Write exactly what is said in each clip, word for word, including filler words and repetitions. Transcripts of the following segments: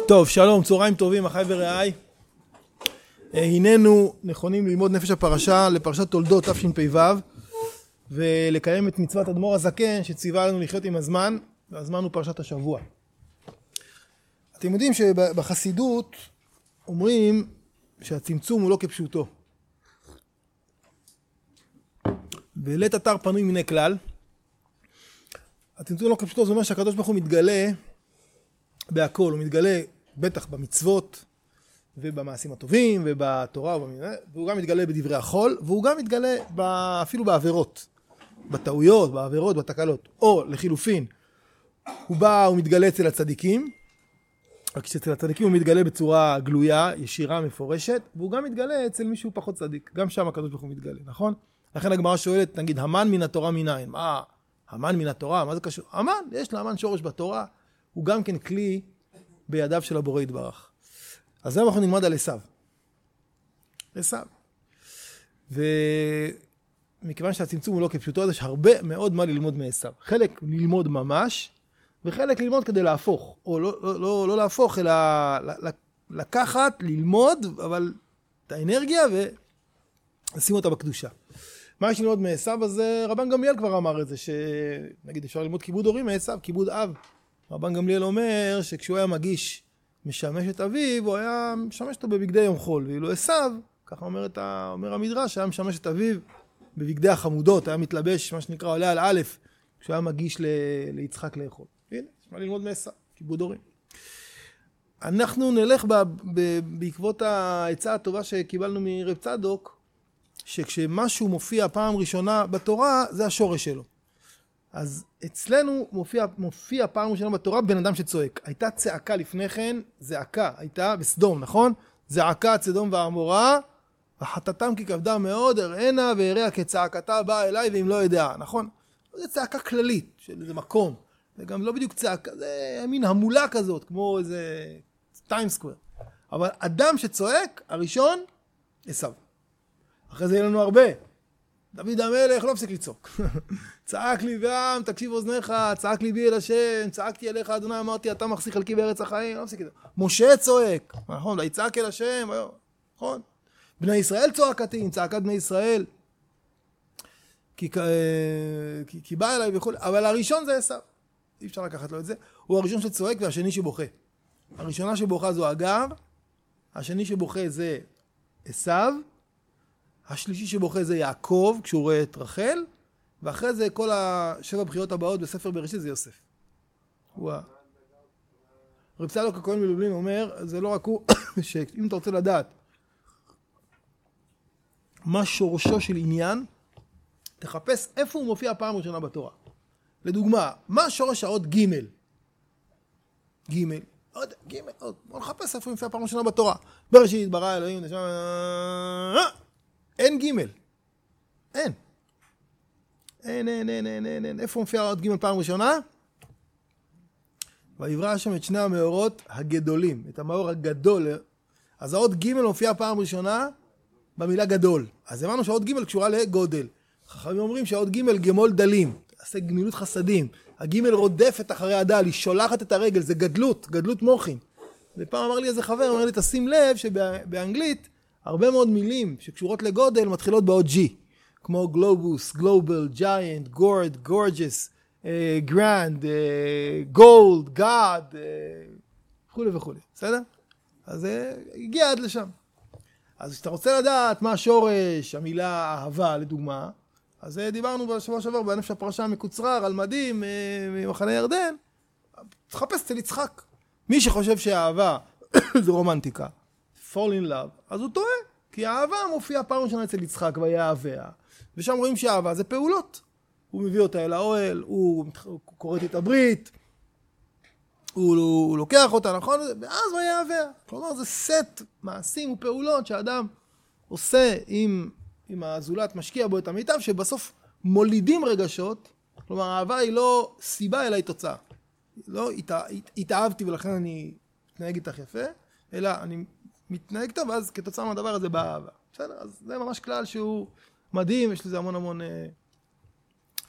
טוב, שלום, צהריים טובים, אחי ורעי. הננו נכונים ללמוד נפש הפרשה לפרשת תולדות תשפ"ו, ולקיים את מצוות אדמו"ר הזקן שציווה לנו לחיות עם הזמן, והזמן הוא פרשת השבוע. אתם יודעים שבחסידות אומרים שהצמצום הוא לא כפשוטו. בלית אתר פנוי מיני כלל. הצמצום לא כפשוטו, זה אומר שהקדוש ברוך הוא מתגלה בהכל, הוא מתגלה בטח במצוות ובמעשים הטובים ובתורה, והוא גם מתגלה בדברי החול, והוא גם מתגלה אפילו בעבירות, בטעויות, בעבירות, בתקלות. או לחילופין, הוא בא, הוא מתגלה אצל הצדיקים, רק שאצל הצדיקים הוא מתגלה בצורה גלויה, ישירה, מפורשת, והוא גם מתגלה אצל מישהו פחות צדיק. גם שם הקדוש ברוך הוא מתגלה, נכון? לכן הגמרא שואלת, נגיד, המן מן התורה מנין? מה? המן מן התורה, מה זה קשור? המן, יש להמן שורש בתורה, הוא גם כן כלי בידיו של הבורא יתברך. אז היום אנחנו נלמד על עשיו. עשיו. ומכיוון שהצמצום הוא לא כפשוטו, יש הרבה מאוד מה ללמוד מעשיו. חלק ללמוד ממש, וחלק ללמוד כדי להפוך. או לא, לא, לא, לא להפוך, אלא לקחת, ללמוד, אבל את האנרגיה ולשים אותה בקדושה. מה יש ללמוד מעשיו? אז רבן גמליאל כבר אמר את זה, שנגיד אפשר ללמוד כיבוד הורים מעשיו, כיבוד אב. רבן גמליאל אומר שכשהוא היה מגיש משמש את אביו, הוא היה משמש אותו בבגדי יום חול, ואילו עשיו, ככה אומר, את ה... אומר המדרש, היה משמש את אביו בבגדי החמודות, היה מתלבש, מה שנקרא, עולה על א', כשהוא היה מגיש ל... ליצחק לאכול. הנה, יש מה ללמוד מעשיו, כיבוד הורים. אנחנו נלך ב... ב... בעקבות העצה הטובה שקיבלנו מרב צדוק, שכשמשהו מופיע פעם ראשונה בתורה, זה השורש שלו. אז אצלנו מופיע, מופיע פעם ראשונה בתורה בן אדם שצועק. הייתה צעקה לפני כן, זעקה, הייתה בסדום, נכון? זעקה סדום ועמורה, וחטאתם כי כבדה מאוד, הראינה והראה כצעקתה באה אליי ואם לא יודע, נכון? זה צעקה כללית של איזה מקום. זה גם לא בדיוק צעקה, זה מין המולה כזאת, כמו איזה טיים סקוואר. אבל אדם שצועק, הראשון, עשיו. אחרי זה יהיה לנו הרבה. דוד המלך לא הפסיק לצעוק. צעק לי ועם, תקשיב אוזניך, צעק לי בי אל השם, צעקתי אליך אדוני, אמרתי, אתה מחזיק חלקי בארץ החיים, לא הפסיק לצעוק. משה צועק, נכון, ויצעק אל השם, נכון. בני ישראל צועקתי, צעקת בני ישראל, כי, כי, כי בא אליי וכו', אבל הראשון זה עשיו. אי אפשר לקחת לו את זה. הוא הראשון שצועק והשני שבוכה. הראשונה שבוכה זו אגר, השני שבוכה זה עשיו, השלישי שבוכה זה יעקב, כשהוא רואה את רחל, ואחרי זה כל השבע בחיות הבאות בספר בראשית זה יוסף. הוא ה... רב צדוק הכהן מלובלין אומר, זה לא רק הוא, שאם אתה רוצה לדעת מה שורשו של עניין, תחפש איפה הוא מופיע פעם ראשונה בתורה. לדוגמה, מה שורש האות ג' ג' עוד ג' עוד, בוא נחפש איפה הוא מופיע פעם ראשונה בתורה. בראשית ברא אלוהים, נשמע... אין ג' אין. אין, אין, אין, אין, אין, אין. איפה מופיע עוד ג' פעם ראשונה? ויברא השם את שני המאורות הגדולים, את המאור הגדול. אז העוד ג' מופיע פעם ראשונה במילה גדול. אז אמרנו שהעוד ג' קשורה לגודל. חכמים אומרים שהעוד ג' גמול דלים, עושה גמילות חסדים. הג' רודפת אחרי הדל, היא שולחת את הרגל, זה גדלות, גדלות מוחין. ופעם אמר לי איזה חבר, אמר לי, תשים לב שבאנגלית, הרבה מאוד מילים שקשורות לגודל מתחילות באות G, כמו גלובוס, גלובל, ג'יינט, גורד, גורג'ס, גרנד, גולד, גאד, וכו' וכו'. בסדר? אז זה הגיע עד לשם. אז כשאתה רוצה לדעת מה השורש, המילה אהבה לדוגמה, אז דיברנו בשבוע שעבר בנפש הפרשה מקוצרר על מדים ממחנה ירדן, תחפש אצל יצחק. מי שחושב שהאהבה זה רומנטיקה, fall in love, אז הוא טועה, כי האהבה מופיעה פעם ראשונה אצל יצחק ויאהביה, ושם רואים שהאהבה זה פעולות. הוא מביא אותה אל האוהל, הוא קוראת את הברית, הוא, הוא לוקח אותה, נכון? ואז ויאהביה. כלומר, זה סט מעשים ופעולות שהאדם עושה עם, עם הזולת, משקיע בו את המיטב, שבסוף מולידים רגשות. כלומר, האהבה היא לא סיבה, אלא היא תוצאה. לא התאהבתי ולכן אני מתנהג איתך יפה, אלא אני מתנהג טוב, ואז כתוצאה מהדבר הזה באה אהבה. בסדר? אז זה ממש כלל שהוא מדהים, יש לזה המון המון...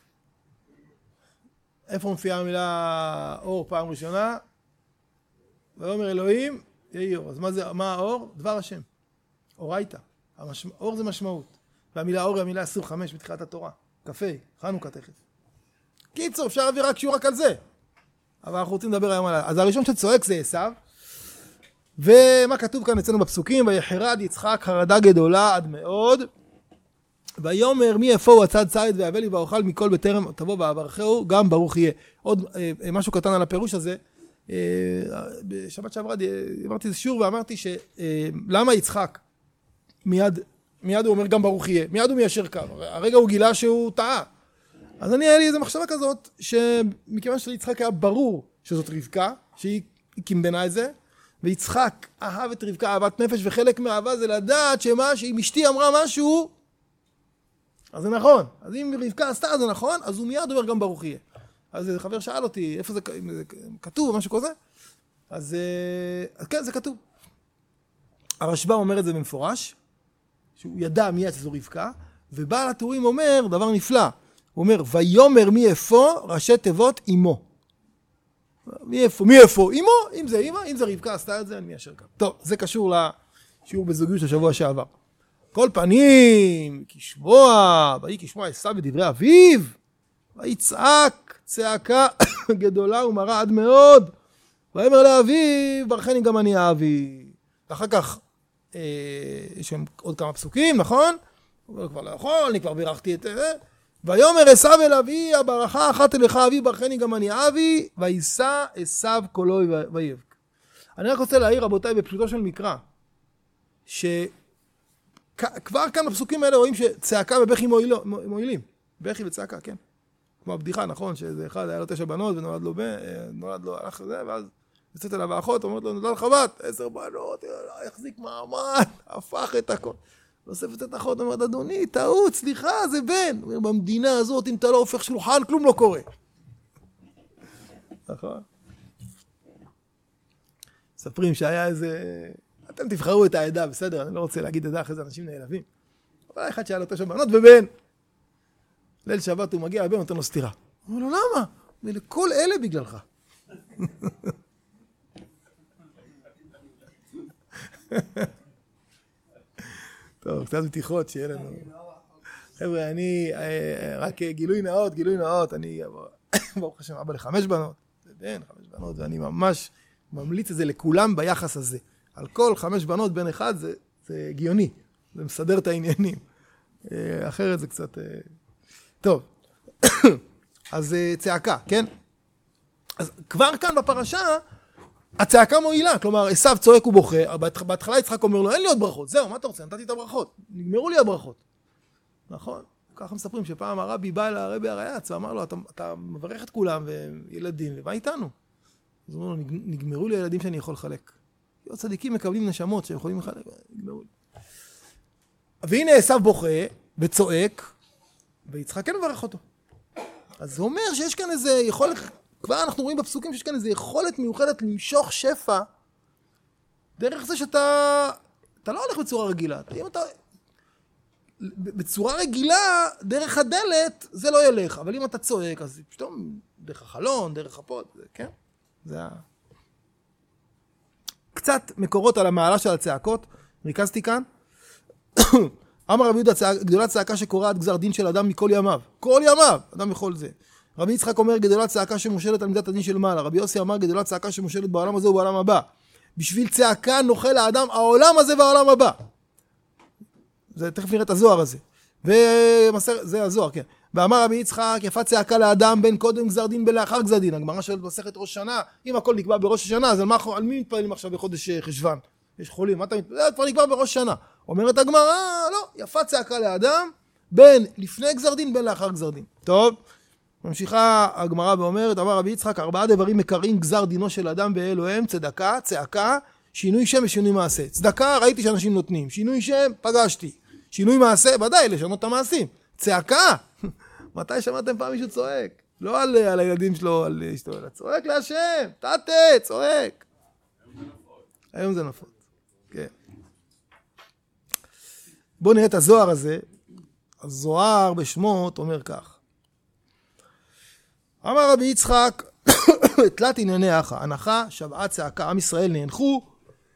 איפה מופיעה המילה אור פעם ראשונה? ויאמר אלוהים, יהי אור. אז מה זה, מה האור? דבר השם. אורייתא. המשמע, אור זה משמעות. והמילה אור היא המילה עשרים וחמש בתחילת התורה. קפה, חנוכה תכף. קיצור, אפשר להביא רק שיעור רק על זה. אבל אנחנו רוצים לדבר היום על... אז הראשון שצועק זה עשיו. ומה כתוב כאן אצלנו בפסוקים? ויחרד יצחק חרדה גדולה עד מאוד. ויאמר מי איפה הצד ציד ויבא לי ואוכל מכל בטרם תבוא ואברכהו, גם ברוך יהיה. עוד אה, משהו קטן על הפירוש הזה. אה, בשבת שעברה אמרתי איזה שיעור ואמרתי שלמה אה, יצחק מיד, מיד הוא אומר גם ברוך יהיה. מיד הוא מיישר קו. הרגע הוא גילה שהוא טעה. אז אני היה לי איזו מחשבה כזאת, שמכיוון שליצחק היה ברור שזאת רבקה, שהיא קימבנה את זה, ויצחק אהב את רבקה אהבת נפש, וחלק מהאהבה זה לדעת שמה, שאם אשתי אמרה משהו, אז זה נכון. אז אם רבקה עשתה זה נכון, אז הוא מיד אומר גם ברוך יהיה. אז חבר שאל אותי, איפה זה, זה כתוב או משהו כזה? אז, אז כן, זה כתוב. הרשב"א אומר את זה במפורש, שהוא ידע מיד שזו רבקה, ובעל התורים אומר דבר נפלא. הוא אומר, ויאמר מי איפה ראשי תיבות אמו. מי איפה? מי איפה? אמו? אם זה אמא, אם זה רבקה עשתה את זה, אני מיישר קו. טוב, זה קשור לשיעור בזוגיות של שבוע שעבר. כל פנים, כשמוע, ויהי כשמוע עשיו בדברי אביו, ויצעק צעקה גדולה ומרה עד מאוד, ויאמר לאביו, ברכני גם אני אבי. ואחר כך, אה, יש שם עוד כמה פסוקים, נכון? הוא אומר, כבר לא יכול, אני כבר בירכתי את זה. ויאמר עשיו אל אבי, הברכה אחת אליך אבי, ברכני גם אני אבי, ויישא עשיו קולו ויבך. אני רק רוצה להעיר, רבותיי, בפשוטו של מקרא, שכבר כאן בפסוקים האלה רואים שצעקה ובכי מועילים. בכי וצעקה, כן. כמו הבדיחה, נכון? שזה אחד, היה לו תשע בנות ונולד לו בן, נולד לו הלך לזה, ואז יוצאת אליו האחות, אומרת לו, נולד לך בת, עשר בנות, יחזיק מעמד, הפך את הכל. נוספת את האחות, אומרת, אדוני, טעות, סליחה, זה בן. הוא אומר, במדינה הזאת, אם אתה לא הופך שולחן, כלום לא קורה. נכון? מספרים שהיה איזה... אתם תבחרו את העדה, בסדר, אני לא רוצה להגיד עדה, אחרי זה אנשים נעלבים. אבל אחד שהיה לו תשע בנות ובן. ליל שבת הוא מגיע, הבן נותן לו סתירה. הוא אומר לו, למה? ולכל אלה בגללך. טוב, קצת בטיחות שיהיה לנו. חבר'ה, אני, רק גילוי נאות, גילוי נאות, אני, ברוך השם, אבא לחמש בנות, זה בן, חמש בנות, ואני ממש ממליץ את זה לכולם ביחס הזה. על כל חמש בנות, בן אחד, זה, זה הגיוני, זה מסדר את העניינים. אחרת זה קצת... טוב, אז צעקה, כן? אז כבר כאן בפרשה, הצעקה מועילה, כלומר, עשיו צועק ובוכה, בהתחלה יצחק אומר לו, אין לי עוד ברכות, זהו, מה אתה רוצה? נתתי את הברכות, נגמרו לי הברכות. נכון? ככה מספרים שפעם הרבי בא אל הרבי הרייץ, ואמר לו, אתה, אתה מברך את כולם, וילדים, ומה איתנו? אז הוא אומר לו, נגמרו לי הילדים שאני יכול לחלק. צדיקים מקבלים נשמות שהם יכולים לחלק, נגמרו לי. והנה עשיו בוכה וצועק, ויצחק כן מברך אותו. אז זה אומר שיש כאן איזה יכולת, כבר אנחנו רואים בפסוקים שיש כאן איזה יכולת מיוחדת למשוך שפע, דרך זה שאתה, אתה לא הולך בצורה רגילה. אם אתה, בצורה רגילה, דרך הדלת, זה לא ילך. אבל אם אתה צועק, אז פתאום דרך החלון, דרך הפוד, זה, כן? זה ה... קצת מקורות על המעלה של הצעקות, ריכזתי כאן. אמר רבי יהודה, גדולת צעקה שקורעת גזר דין של אדם מכל ימיו. כל ימיו, אדם יכול זה. רבי יצחק אומר, גדולת צעקה שמושלת על מידת הדין של מעלה. רבי יוסי אמר, גדולת צעקה שמושלת בעולם הזה ובעולם הבא. בשביל צעקה נוכל האדם העולם הזה והעולם הבא. זה תכף נראה את הזוהר הזה. ומסר, זה הזוהר, כן. ואמר רבי יצחק, יפה צעקה לאדם בין קודם גזר דין בין לאחר גזר דין. הגמרא שואלת במסכת ראש שנה, אם הכל נקבע בראש השנה, אז על, מה, על מי מתפללים עכשיו בחודש חשוון? יש חולים, מה אתה מתפלל? זה כבר נקבע בראש שנה. אומרת הגמרא, לא, יפה צעקה לאדם בין לפני גזר דין בין לאחר גזר דין. טוב, ממשיכה הגמרא ואומרת, אמר רבי יצחק, ארבעה דברים מקרים גזר דינו של אדם באלוהים, צדקה, צעקה, שינוי שם ושינוי מעשה. צדקה, ראיתי שאנשים נותנים. שינוי שם, פגשתי. שינוי מעשה, ודאי, לשנות את המעשים. צעקה, מתי שמעתם פעם מישהו צועק? לא על, על הילדים שלו, על אשתו, אלא צועק להשם, תתה, צועק. היום זה נפוץ. כן. בואו נראה את הזוהר הזה. הזוהר בשמות אומר כך. אמר רבי יצחק, תלת ענייני אחא, הנחה, שבעה, צעקה, עם ישראל נאנחו,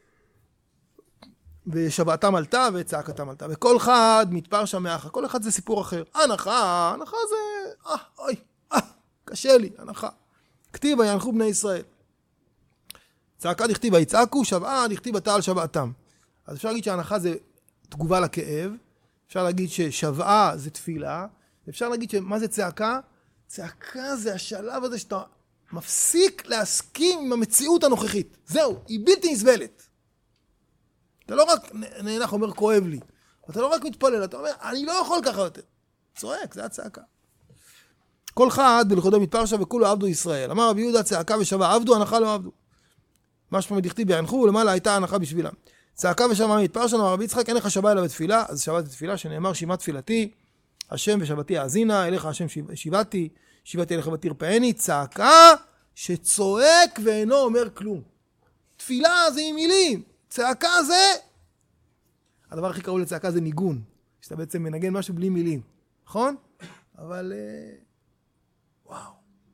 ושבעתם עלתה וצעקתם עלתה. וכל אחד מתפר שם מאחה, כל אחד זה סיפור אחר. הנחה, הנחה זה, אה, אוי, אה, קשה לי, הנחה. כתיבה ינחו בני ישראל. צעקה דכתיבה יצעקו, שבעה דכתיבה תעל שבעתם. אז אפשר להגיד שההנחה זה תגובה לכאב, אפשר להגיד ששבעה זה תפילה, אפשר להגיד שמה זה צעקה? צעקה זה השלב הזה שאתה מפסיק להסכים עם המציאות הנוכחית. זהו, היא בלתי נסבלת. אתה לא רק נאנח אומר כואב לי, אתה לא רק מתפלל, אתה אומר אני לא יכול ככה יותר. צועק, זה הצעקה. כל חד בלכודו מתפרשה וכולו עבדו ישראל. אמר רבי יהודה צעקה ושבעה עבדו, הנחה לא עבדו. משמע דכתיב ינחו ולמעלה הייתה הנחה בשבילם. צעקה ושבעה מתפרשה, אמר רבי יצחק אין לך שבה אלא בתפילה, אז שבת בתפילה שנאמר שימה תפילתי, השם ושבתי האזינה, אליך השם שיבתי, שיבתי אליך ותרפאני. צעקה שצועק ואינו אומר כלום. תפילה זה עם מילים, צעקה זה, הדבר הכי קרוב לצעקה זה ניגון, שאתה בעצם מנגן משהו בלי מילים, נכון? אבל וואו,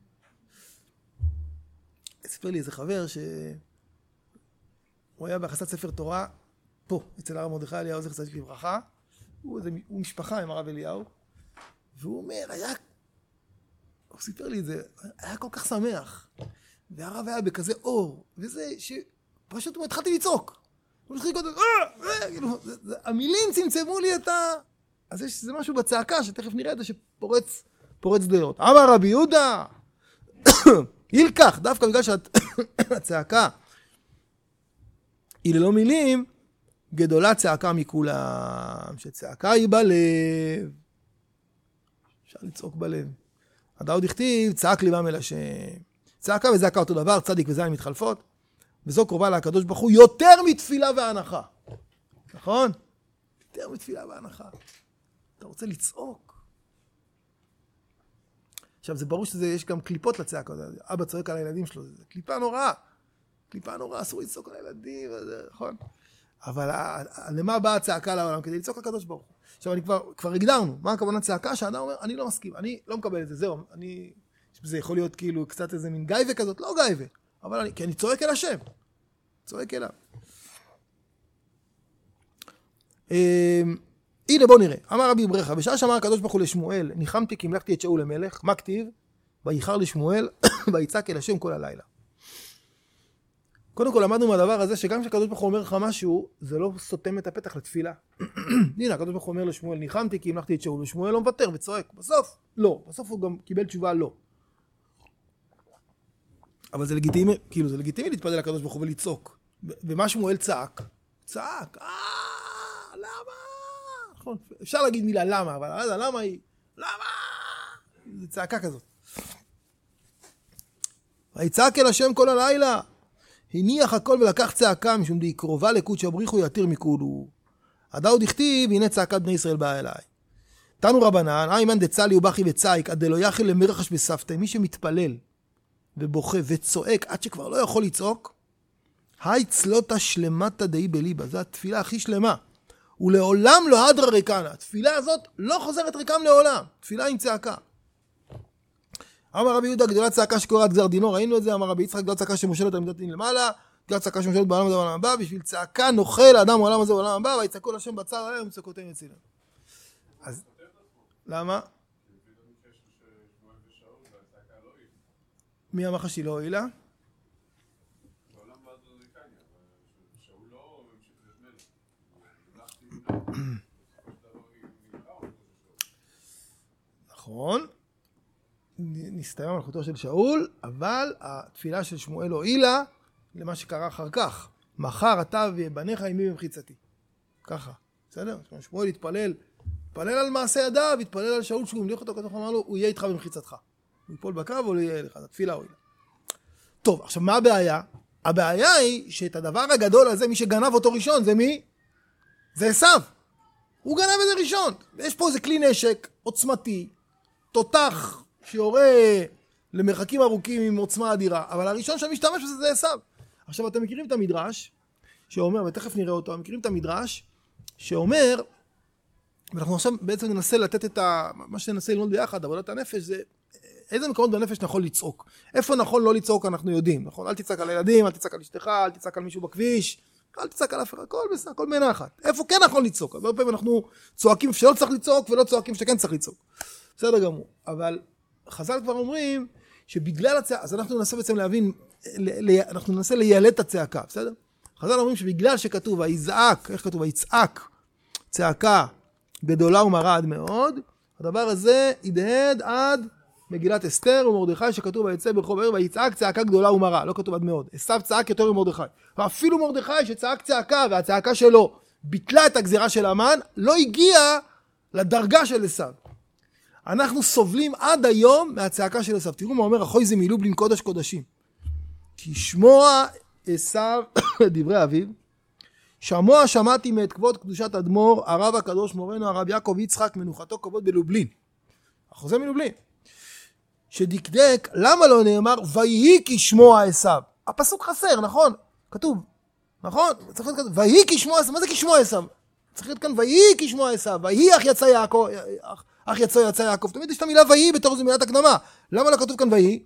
אספר לי איזה חבר שהוא היה בהכנסת ספר תורה פה אצל הרב מרדכי אליהו זכר צדיק לברכה, הוא, הוא משפחה עם הרב אליהו, והוא אומר, היה, הוא סיפר לי את זה, היה כל כך שמח, והרב היה בכזה אור, וזה שפשוט התחלתי לצעוק, הוא התחיל קודם, המילים צמצמו לי את ה... אז יש זה משהו בצעקה שתכף נראה את זה שפורץ פורץ דעות. אמר רבי יהודה, ילקח, דווקא בגלל שהצעקה היא ללא מילים, גדולה צעקה מכולם, שצעקה היא בלב. אפשר לצעוק בלב. הדאו דכתיב, צעק ליבם אל השם. צעקה וזעקה אותו דבר, צדיק וזין מתחלפות, וזו קרובה לקדוש ברוך הוא יותר מתפילה והנחה. נכון? יותר מתפילה והנחה. אתה רוצה לצעוק. עכשיו זה ברור שיש גם קליפות לצעקה. אבא צועק על הילדים שלו, זה קליפה נוראה. קליפה נוראה, אסור לצעוק על הילדים, נכון? אבל למה באה הצעקה לעולם? כדי לצעוק לקדוש ברוך הוא. עכשיו אני כבר, כבר הגדרנו, מה הכוונה צעקה? שהאדם אומר, אני לא מסכים, אני לא מקבל את זה, זהו, אני, זה יכול להיות כאילו קצת איזה מין גייבה כזאת, לא גייבה, אבל אני, כי אני צועק אל השם, צועק אליו. הנה בוא נראה, אמר רבי ברכה, בשעה שאמר הקדוש ברוך הוא לשמואל, ניחמתי כי המלכתי את שאול למלך, מה כתיב? ויחר לשמואל, ויצעק אל השם כל הלילה. קודם כל למדנו מהדבר הזה שגם כשהקדוש ברוך הוא אומר לך משהו, זה לא סותם את הפתח לתפילה. הנה, הקדוש ברוך הוא אומר לשמואל, ניחמתי כי המלכתי את שאול, ושמואל לא מוותר וצועק. בסוף, לא. בסוף הוא גם קיבל תשובה לא. אבל זה לגיטימי, כאילו זה לגיטימי להתפלל לקדוש ברוך הוא ולצעוק. ומה שמואל צעק? צעק. אה, למה? נכון, אפשר להגיד מילה למה, אבל למה היא? למה? זה צעקה כזאת. ויצעק אל השם כל הלילה. הניח הכל ולקח צעקה משום די קרובה לקודש הבריחו יתיר מכולו. הדאו דכתיב הנה צעקת בני ישראל באה אליי. תנו רבנן, איימן דצלי ובכי וצייק עד דלא יחל למרחש בספתא. מי שמתפלל ובוכה וצועק עד שכבר לא יכול לצעוק, היי צלותה שלמתה דאי בליבה. זו התפילה הכי שלמה. ולעולם לא הדרה ריקנה. התפילה הזאת לא חוזרת ריקם לעולם. תפילה עם צעקה. אמר רבי יהודה, גדולה צעקה שקוראת גזר דינו, ראינו את זה. אמר רבי יצחק, גדולה צעקה שמושלת על מידת דין למעלה, גדולה צעקה שמושלת בעולם הזה ובעולם הבא, בשביל צעקה נוכל האדם בעולם הזה ובעולם הבא, ויצעקו להשם בצר עליהם ומצעקותיהם יצילם. אז למה? מי אמר לך שהיא לא הועילה? נכון. נסתיים מלכותו של שאול, אבל התפילה של שמואל הועילה למה שקרה אחר כך. מחר אתה ובניך עמי במחיצתי. ככה, בסדר? שמואל התפלל, התפלל על מעשה ידיו, התפלל על שאול שהוא המליך אותו, כתוב אמר לו, הוא יהיה איתך במחיצתך. הוא ייפול בקרב או לא יהיה לך, התפילה הועילה. טוב, עכשיו מה הבעיה? הבעיה היא שאת הדבר הגדול הזה, מי שגנב אותו ראשון, זה מי? זה עשיו. הוא גנב את זה ראשון. יש פה איזה כלי נשק עוצמתי, תותח, שיורה למרחקים ארוכים עם עוצמה אדירה, אבל הראשון שמשתמש בזה זה עשיו. עכשיו אתם מכירים את המדרש שאומר, ותכף נראה אותו, מכירים את המדרש שאומר ואנחנו עכשיו בעצם ננסה לתת את ה... מה שננסה ללמוד ביחד, עבודת הנפש, זה איזה מקומות בנפש נכון לצעוק. איפה נכון לא לצעוק אנחנו יודעים, נכון? אל תצעק על הילדים, אל תצעק על אשתך, אל תצעק על מישהו בכביש, אל תצעק על אף אחד, הכל בסדר, הכל מנחת. איפה כן נכון לצעוק? הרבה פעמים אנחנו צועקים שלא צריך לצעוק, ולא צועקים שכן צריך לצעוק. בסדר גמור. אבל חז"ל כבר אומרים שבגלל הצעקה, אז אנחנו ננסה בעצם להבין, אנחנו ננסה ליילד את הצעקה, בסדר? חז"ל אומרים שבגלל שכתוב, היזעק, איך כתוב? היצעק, צעקה גדולה ומרה עד מאוד, הדבר הזה ידהד עד מגילת אסתר ומרדכי שכתוב ויצא ברחוב העיר ויצעק צעקה גדולה ומרה, לא כתוב עד מאוד. עשיו צעק יותר ממרדכי. ואפילו מרדכי שצעק צעקה והצעקה שלו ביטלה את הגזירה של המן, לא הגיע לדרגה של עשיו. אנחנו סובלים עד היום מהצעקה של עשיו. תראו מה אומר אחוי זה מלובלין קודש קודשים. כי שמוע עשיו דברי אביו, שמוע שמעתי מאת כבוד קדושת אדמו"ר הרב הקדוש מורנו הרב יעקב יצחק מנוחתו כבוד בלובלין. אחוזה מלובלין. שדקדק, למה לא נאמר ויהי כי שמוע עשיו? הפסוק חסר, נכון? כתוב, נכון? צריך להיות כתוב, ויהי כי שמוע עשיו, מה זה כי שמוע עשיו? צריך להיות כאן ויהי כי שמוע עשיו, ויהי אך יצא יעקב, אך, אך יצא יצא יעקב, תמיד יש את המילה ויהי בתור איזו מילת הקדמה, למה לא כתוב כאן ויהי?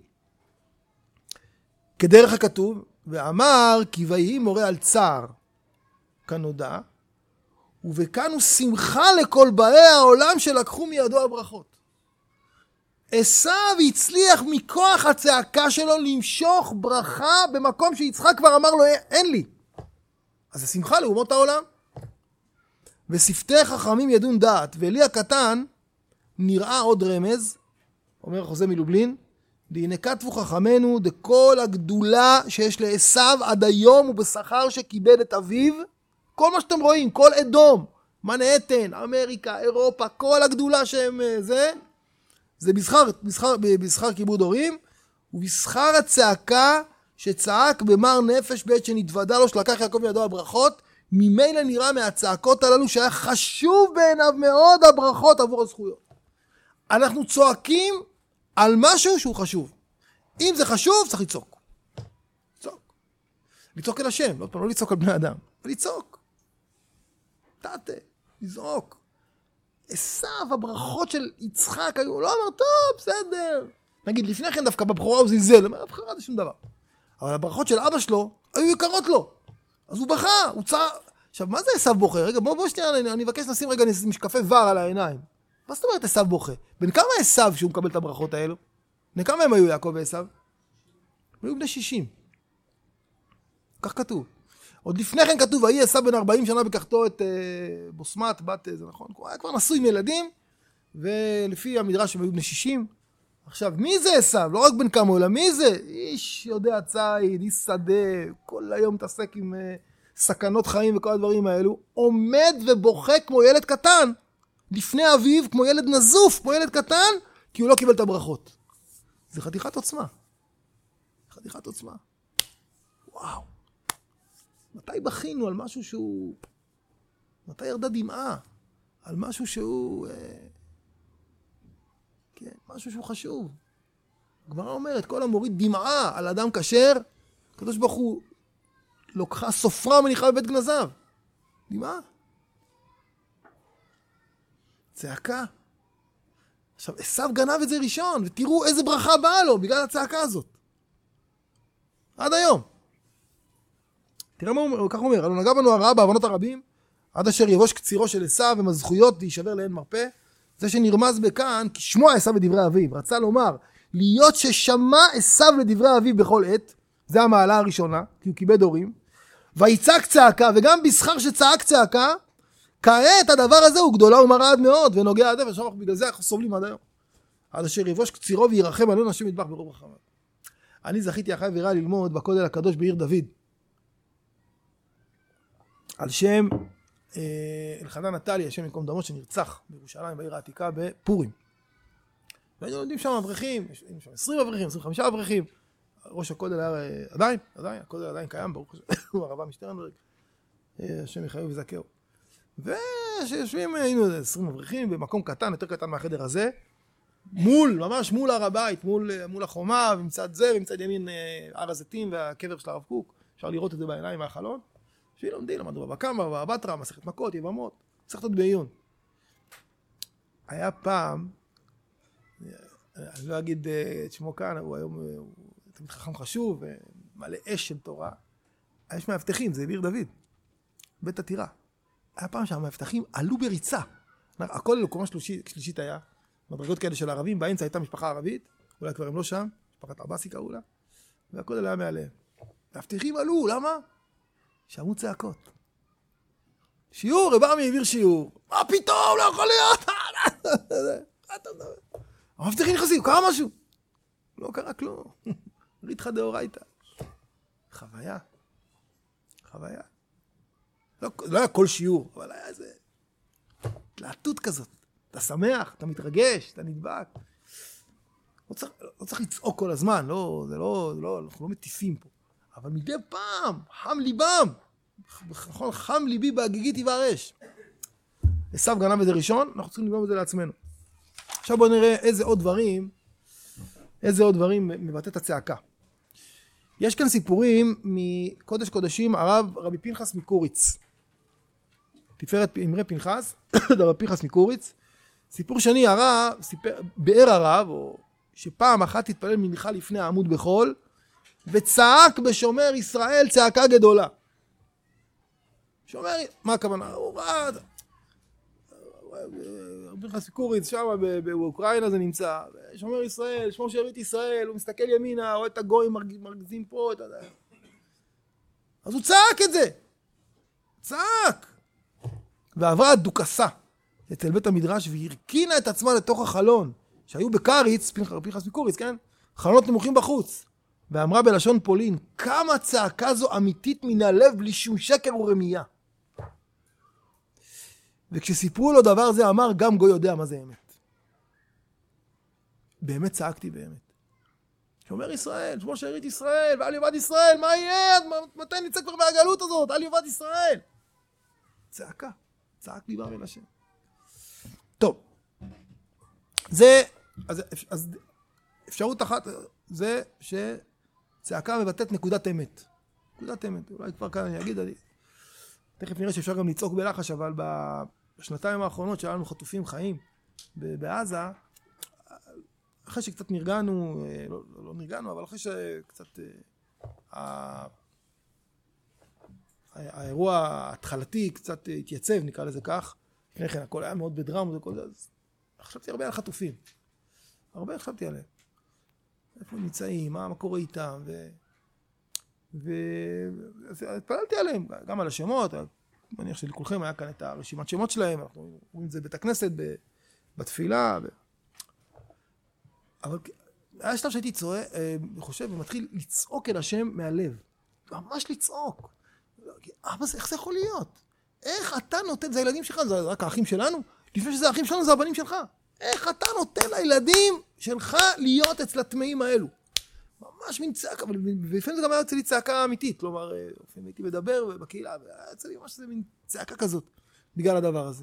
כדרך הכתוב, ואמר כי ויהי מורה על צער, כנודע, ובכאן הוא שמחה לכל באי העולם שלקחו מידו הברכות. עשיו הצליח מכוח הצעקה שלו למשוך ברכה במקום שיצחק כבר אמר לו אין לי. אז זה שמחה לאומות העולם. ושפתי חכמים ידון דעת, ואלי הקטן נראה עוד רמז, אומר חוזה מלובלין, והנה כתבו חכמנו דכל הגדולה שיש לעשיו עד היום ובשכר שכיבד את אביו, כל מה שאתם רואים, כל אדום, מנהטן, אמריקה, אירופה, כל הגדולה שהם זה, זה בשכר, בשכר, בשכר כיבוד הורים, ובשכר הצעקה שצעק במר נפש בעת שנתוודע לו שלקח יעקב מידו הברכות, ממילא נראה מהצעקות הללו שהיה חשוב בעיניו מאוד הברכות עבור הזכויות. אנחנו צועקים על משהו שהוא חשוב. אם זה חשוב, צריך לצעוק. לצעוק. לצעוק אל השם, לא, לא לצעוק על בני אדם, אבל לצעוק. תתה, לזעוק. עשיו, הברכות של יצחק היו, לא אמר, טוב, בסדר. נגיד, לפני כן דווקא בבחורה הוא זלזל, אומר, הבחרה זה שום דבר. אבל הברכות של אבא שלו היו יקרות לו. אז הוא בכה, הוא צעק. עכשיו, מה זה עשיו בוכה? רגע, בוא, בוא שנייה, אני, אני אבקש לשים רגע משקפי ור על העיניים. מה זאת אומרת עשיו בוכה? בין כמה עשיו שהוא מקבל את הברכות האלו? בין כמה הם היו יעקב ועשיו? הם היו בני שישים. כך כתוב. עוד לפני כן כתוב, ויהי עשיו בן ארבעים שנה בקחתו את אה, בוסמת, בת, זה נכון? הוא היה כבר נשוי עם ילדים, ולפי המדרש הם היו בני שישים. עכשיו, מי זה עשיו? לא רק בן כמה, אלא מי זה? איש יודע ציד, איש שדה, כל היום מתעסק עם אה, סכנות חיים וכל הדברים האלו, עומד ובוכה כמו ילד קטן, לפני אביו, כמו ילד נזוף, כמו ילד קטן, כי הוא לא קיבל את הברכות. זה חתיכת עוצמה. חתיכת עוצמה. וואו. מתי בכינו על משהו שהוא... מתי ירדה דמעה? על משהו שהוא... אה... כן, משהו שהוא חשוב. הגמרא אומרת, כל המוריד דמעה על אדם כשר, הקדוש ברוך הוא לוקחה סופרה מניחה בבית גנזיו. דמעה. צעקה. עכשיו, עשיו גנב את זה ראשון, ותראו איזה ברכה באה לו בגלל הצעקה הזאת. עד היום. תראה מה הוא כך אומר, הלא נגע בנו הרעה בעוונות הרבים, עד אשר יבוש קצירו של עשיו ומזכויות להישבר לאין מרפא. זה שנרמז בכאן, כי שמוע עשיו לדברי אביו. רצה לומר, להיות ששמע עשיו לדברי אביו בכל עת, זה המעלה הראשונה, כי הוא כיבד הורים, ויצעק צעקה, וגם בשכר שצעק צעקה, כעת הדבר הזה הוא גדולה ומרה עד מאוד, ונוגע עד אפשר, בגלל זה אנחנו סובלים עד היום. עד אשר יבוש קצירו וירחם עלינו השם יתברך ברוב רחמיו. אני זכיתי אחי ורע ללמוד בכותל הקדוש בעיר דוד, על שם אלחנן נטלי, השם יקום דמו, שנרצח בירושלים בעיר העתיקה בפורים. והיינו לומדים שם אברכים, היינו שם עשרים אברכים, עשרים וחמישה אברכים. ראש הכותל היה עדיין, עדיין, הכותל עדיין קיים, ברוך השם, הוא הרבה משטרנברג, השם יחיו וזכהו. ושיושבים, היינו עשרים אברכים במקום קטן, יותר קטן מהחדר הזה, מול, ממש מול הר הבית, מול, מול החומה, ומצד זה, ומצד ימין הר הזיתים והקבר של הרב קוק, אפשר לראות את זה בעיניים מהחלון. שהיא לומדים, למדו בבא קמא, בבא בתרא, מסכת מכות, יבמות, מסכתות בעיון. היה פעם, אני לא אגיד את שמו כאן, הוא היום תמיד חכם חשוב, מלא אש של תורה. יש מאבטחים, זה עיר דוד, בית עתירה. היה פעם שהמאבטחים עלו בריצה. הכל לקומה שלישית, שלישית היה, מדרגות כאלה של ערבים, באמצע הייתה משפחה ערבית, אולי כבר הם לא שם, משפחת עבאסי קראו לה, והכל היה מעליהם. מאבטחים עלו, למה? שמעו צעקות. שיעור, רב עמי העביר שיעור. מה פתאום, לא יכול להיות? המאבטחים נכנסים, קרה משהו. לא קרה כלום. ריתחא דאורייתא. חוויה. חוויה. לא, לא היה כל שיעור, אבל היה איזה תלהטות כזאת. אתה שמח, אתה מתרגש, אתה נדבק. לא צריך, לא צריך לצעוק כל הזמן, לא, זה לא, זה לא, אנחנו לא מטיפים פה. אבל מדי פעם, חם ליבם. נכון, חם ליבי בהגיגית יבער אש. עשיו גנב את זה ראשון, אנחנו צריכים לגנוב את זה לעצמנו. עכשיו בואו נראה איזה עוד דברים, איזה עוד דברים מבטא את הצעקה. יש כאן סיפורים מקודש קודשים, הרב רבי פנחס מקוריץ. תפארת אמרי פנחס, רבי פנחס מקוריץ. סיפור שני, הרב, סיפר, באר הרב, או שפעם אחת התפלל מנחה לפני העמוד בחול, וצעק בשומר ישראל צעקה גדולה. שומר, מה הכוונה? הוא ראה, רבי פנחס מקוריץ, שם באוקראינה זה נמצא, שומר ישראל, שמו שארית ישראל, הוא מסתכל ימינה, רואה את הגויים מרגזים פה, את ה... אז הוא צעק את זה, צעק, ועברה דוכסה אצל בית המדרש, והרקינה את עצמה לתוך החלון, שהיו בקריץ, רבי פנחס מקוריץ, כן? חלונות נמוכים בחוץ, ואמרה בלשון פולין, כמה צעקה זו אמיתית מן הלב בלי שום שקר ורמייה. וכשסיפרו לו דבר זה אמר, גם גוי יודע מה זה אמת. באמת צעקתי באמת. שומר ישראל, שמו שארית ישראל, ועל יובד ישראל, מה יהיה? מתי נצא כבר מהגלות הזאת? על יובד ישראל. צעקה, צעק ליבם אל השם. טוב, זה, אז, אז אפשרות אחת, זה שצעקה מבטאת נקודת אמת. נקודת אמת, אולי כבר כאן אני אגיד, אני... תכף נראה שאפשר גם לצעוק בלחש, אבל בשנתיים האחרונות שלנו חטופים חיים בעזה, אחרי שקצת נרגענו, לא, לא נרגענו, אבל אחרי שקצת האירוע ההתחלתי קצת התייצב, נקרא לזה כך, לפני כן הכל היה מאוד בדרמה וכל זה, אז חשבתי הרבה על חטופים. הרבה חשבתי עליהם. איפה הם נמצאים, מה קורה איתם, ו... והתפללתי עליהם, גם על השמות, אני מניח שלכולכם היה כאן את הרשימת שמות שלהם, אנחנו רואים את זה בית הכנסת, בתפילה, ו... אבל היה שלב שהייתי צועק, חושב, ומתחיל לצעוק אל השם מהלב, ממש לצעוק. אבא, איך זה יכול להיות? איך אתה נותן, זה הילדים שלך, זה רק האחים שלנו? לפני שזה האחים שלנו, זה הבנים שלך. איך אתה נותן לילדים שלך להיות אצל הטמאים האלו? ממש מין צעקה, אבל לפעמים זה גם היה אצלי צעקה אמיתית, כלומר, לפעמים הייתי מדבר בקהילה, והיה אצלי ממש זה מין צעקה כזאת, בגלל הדבר הזה.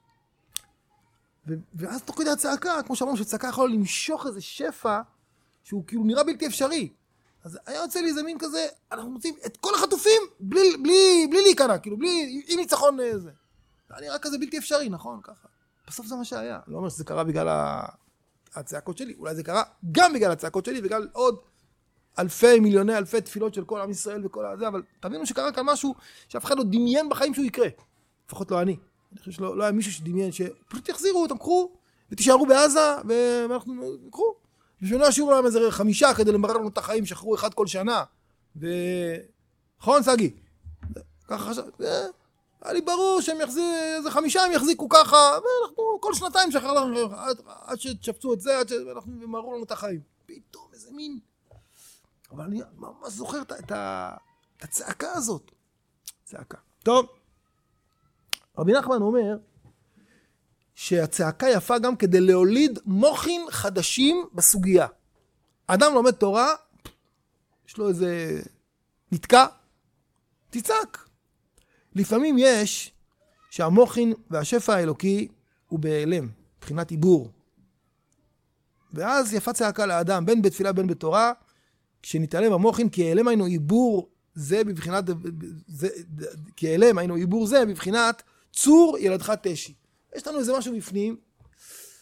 ואז תוך כדי הצעקה, כמו שאמרנו, שצעקה יכולה למשוך איזה שפע, שהוא כאילו נראה בלתי אפשרי. אז היה יוצא לי איזה מין כזה, אנחנו מוצאים את כל החטופים, בלי, בלי, בלי להיכנע, כאילו, בלי, עם ניצחון זה. זה היה נראה כזה בלתי אפשרי, נכון? ככה. בסוף זה מה שהיה. לא אומר שזה קרה בגלל הצעקות שלי, אולי זה קרה גם בגלל הצעקות שלי, בגלל עוד אלפי, מיליוני, אלפי תפילות של כל עם ישראל וכל הזה, אבל תבינו שקרה כאן משהו שאף אחד לא דמיין בחיים שהוא יקרה. לפחות לא אני. אני חושב שלא לא היה מישהו שדמיין שפשוט יחזירו אותם, קחו, ותישארו בעזה, ואנחנו קחו. ושונה השיעור להם איזה חמישה כדי למרר לנו את החיים, שחררו אחד כל שנה. ו... נכון, סגי? ככה חשב, היה לי ברור שהם יחזירו, איזה חמישה הם יחזיקו ככה, ואנחנו כל שנתיים שחרר לנו, עד, עד שתשפצו את זה, עד שאנחנו מררו לנו את החיים. פתאום איזה מין... אבל אני ממש זוכר את, את, את הצעקה הזאת. צעקה. טוב. רבי נחמן אומר שהצעקה יפה גם כדי להוליד מוחין חדשים בסוגיה. אדם לומד תורה, יש לו איזה נתקע, תצעק. לפעמים יש שהמוחין והשפע האלוקי הוא בהיעלם, מבחינת עיבור. ואז יפה צעקה לאדם, בין בתפילה בין בתורה, כשנתעלם המוחין, כי העלם היינו עיבור זה בבחינת, זה, כי העלם היינו עיבור זה בבחינת צור ילדך תשי. יש לנו איזה משהו בפנים,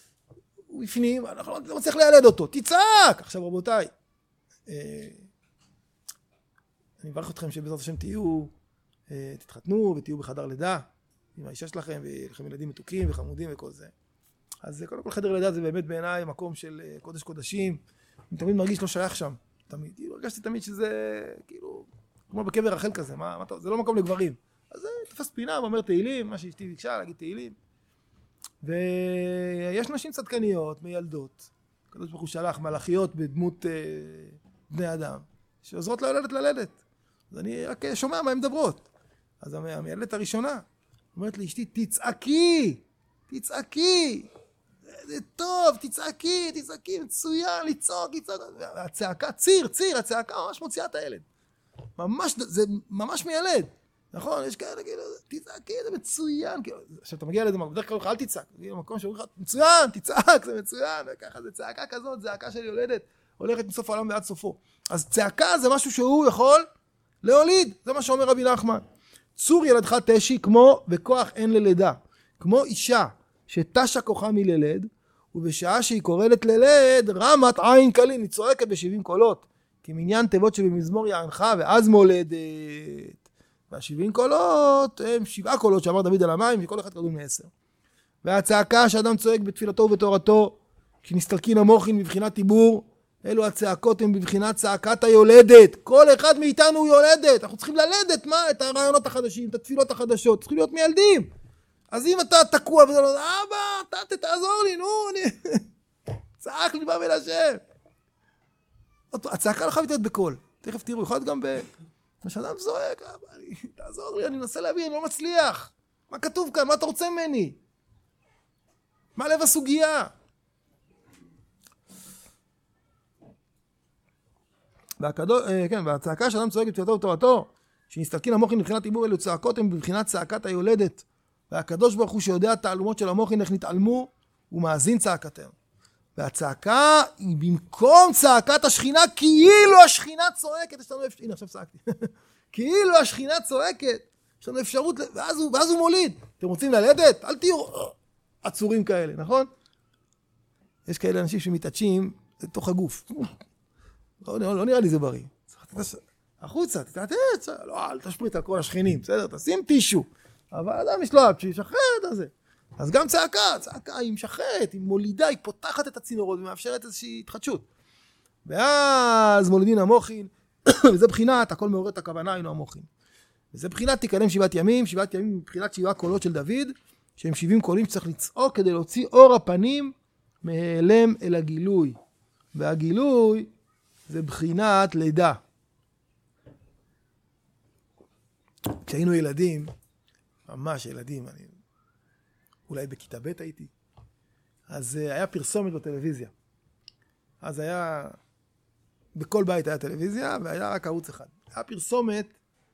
הוא בפנים, אנחנו לא מצליח לילד אותו, תצעק! עכשיו רבותיי, אה, אני מברך אתכם שבעזרת השם תהיו, אה, תתחתנו ותהיו בחדר לידה, עם האישה שלכם, ויהיה לכם ילדים מתוקים וחמודים וכל זה. אז קודם כל חדר לידה זה באמת בעיניי מקום של קודש קודשים, אני תמיד מרגיש לא שייך שם, תמיד, הרגשתי תמיד שזה כאילו, כמו בקבר רחל כזה, מה, מה, זה לא מקום לגברים. אז זה תפס פינה ואומר תהילים, מה שאשתי ביקשה להגיד תהילים. ויש נשים צדקניות, מילדות, הקדוש ברוך הוא שלח מלאכיות בדמות אה, בני אדם, שעוזרות לילדת ללדת. אז אני רק שומע מה הן מדברות. אז המילדת הראשונה אומרת לי, אשתי, תצעקי, תצעקי, זה טוב, תצעקי, תצעקי, מצוין, לצעוק, לצעוק. הצעקה, ציר, ציר, הצעקה ממש מוציאה את הילד. ממש, זה ממש מילד. נכון, יש כאלה, כאילו, תצעקי, זה מצוין. עכשיו, אתה מגיע לזה, בדרך כלל אל תצעק. מגיע למקום שאומרים לך, מצוין, תצעק, זה מצוין. וככה, זה צעקה כזאת, צעקה של יולדת, הולכת מסוף העולם ועד סופו. אז צעקה זה משהו שהוא יכול להוליד. זה מה שאומר רבי נחמן. צור ילדך תשי כמו וכוח אין ללידה. כמו אישה שתשה כוחה מללד, ובשעה שהיא קורלת ללד, רמת עין קלין, היא צועקת בשבעים קולות. כמניין תיבות שבמזמור יענך, ואז מולדת. והשבעים קולות הם שבעה קולות שאמר דוד על המים, וכל אחד קרדום מעשר. והצעקה שאדם צועק בתפילתו ובתורתו, כשנסתלקין המוחין בבחינת דיבור, אלו הצעקות הן בבחינת צעקת היולדת. כל אחד מאיתנו הוא יולדת. אנחנו צריכים ללדת מה? את הרעיונות החדשים, את התפילות החדשות. צריכים להיות מילדים. אז אם אתה תקוע וזה לא, אבא, אתה תעזור לי, נו, אני... צעק לי באבל השם. הצעקה לא חייבת להיות בקול. תכף תראו, יכול להיות גם ב... כשאדם זועק, אבא, תעזור לי, אני מנסה להבין, אני לא מצליח. מה כתוב כאן? מה אתה רוצה ממני? מה לב הסוגיה? והקדוש, כן, והצעקה שאדם צועק בתפילתו ובתורתו, שנסתלקין המוחין מבחינת דיבור, אלו צעקות הם בבחינת צעקת היולדת. והקדוש ברוך הוא שיודע את תעלומות של המוחין איך נתעלמו, הוא מאזין צעקתם. והצעקה היא במקום צעקת השכינה, כאילו השכינה צועקת. יש לנו אפשרות, הנה עכשיו צעקתי. כאילו השכינה צועקת, יש לנו אפשרות, ואז הוא, ואז הוא מוליד. אתם רוצים ללדת? אל תהיו עצורים כאלה, נכון? יש כאלה אנשים שמתעטשים לתוך הגוף. לא, לא, לא נראה לי זה בריא. החוצה, תתעטש, לא, אל תשפריט על כל השכנים, בסדר? תשים טישו. אבל אדם יש לו אפשי, שחררת על זה. אז גם צעקה, צעקה היא משחררת, היא מולידה, היא פותחת את הצינורות ומאפשרת איזושהי התחדשות. ואז מולידין המוחין, וזה בחינת, הכל מעורר את הכוונה, אינו המוחין. וזה בחינת תקדם שבעת ימים, שבעת ימים מבחינת שבעה קולות של דוד, שהם שבעים קולים שצריך לצעוק כדי להוציא אור הפנים מהיעלם אל הגילוי. והגילוי זה בחינת לידה. כשהיינו ילדים, ממש ילדים, אני... אולי בכיתה ב' הייתי, אז היה פרסומת בטלוויזיה. אז היה, בכל בית היה טלוויזיה, והיה רק ערוץ אחד. היה פרסומת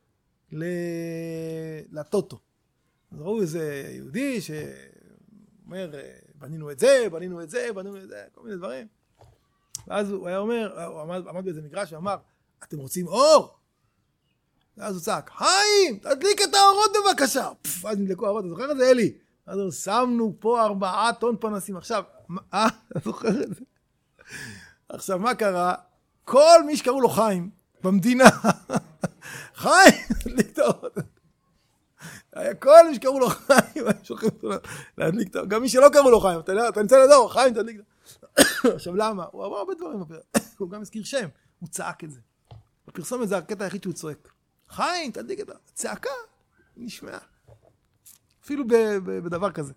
לטוטו. אז ראו איזה יהודי שאומר, בנינו את זה, בנינו את זה, בנינו את זה, כל מיני דברים. ואז הוא היה אומר, הוא עמד, עמד באיזה מגרש ואמר, אתם רוצים אור? ואז הוא צעק, חיים, תדליק את האורות בבקשה. פף, אז נדלקו האורות, אתה זוכר את זה, אלי? אז שמנו פה ארבעה טון פנסים. עכשיו, אה, אתה זוכר את זה? עכשיו, מה קרה? כל מי שקראו לו חיים, במדינה, חיים, תדליק את האורות. כל מי שקראו לו חיים, להדליק את האורות. גם מי שלא קראו לו חיים, אתה נמצא לדור, חיים, תדליק את האורות. עכשיו, למה? הוא אמר הרבה דברים, הוא גם הזכיר שם, הוא צעק את זה. בפרסומת זה הקטע היחיד שהוא צועק. חיים, תדליק את האורות. צעקה, נשמע. אפילו בדבר כזה.